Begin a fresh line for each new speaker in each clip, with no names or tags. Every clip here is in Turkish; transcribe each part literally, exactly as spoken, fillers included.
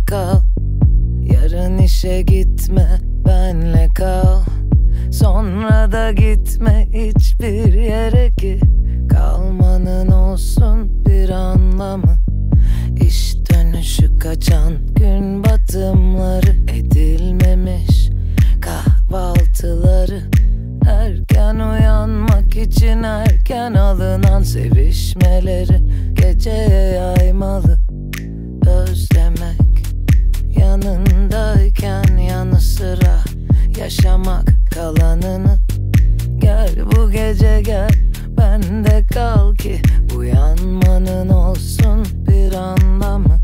kal. Yarın işe gitme, benle kal. Sonra da gitme hiçbir yere ki kalmanın olsun bir anlamı. İş dönüşü kaçan gün batımları, edilmemiş kahvaltıları, erken uyanmak için erken alınan sevişmeleri geceye yaymalı. Özlemek, yanındayken yanı sıra yaşamak kalanını. Gel bu gece gel, bende kal ki uyanmanın olsun bir anlamı.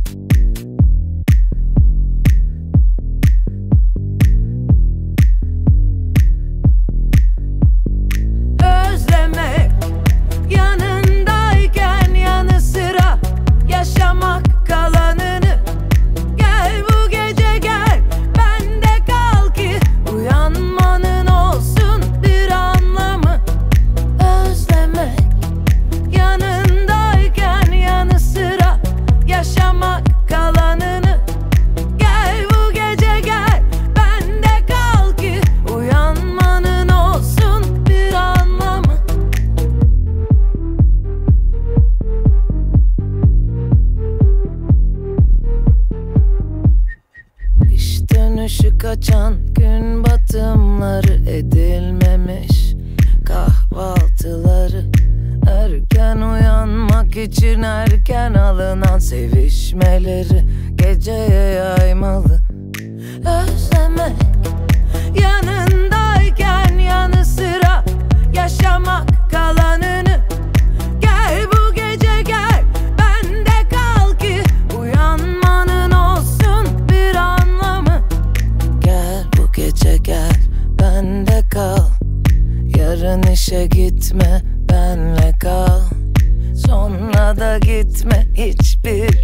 Özlemek, yanındayken yanı sıra yaşamak kalanını. Gel bu gece gel, bende kal ki uyanmanın olsun bir anlamı. Özlemek, yanındayken yanı sıra yaşamak kalanını. Gel bu gece gel, bende kal ki uyanmanın olsun bir anlamı. İş dönüşü kaçan gün batımları, edilmemiş kahvaltıları, erken uyanmak için erken alınan sevişmeleri geceye yaymalı. Özlemek, yanındayken yanı sıra yaşamak kalanını. Gel bu gece gel, bende kal ki uyanmanın olsun bir anlamı. Gel bu gece gel, bende kal. Yarın işe gitme, benle kal. Sonra da gitme hiçbir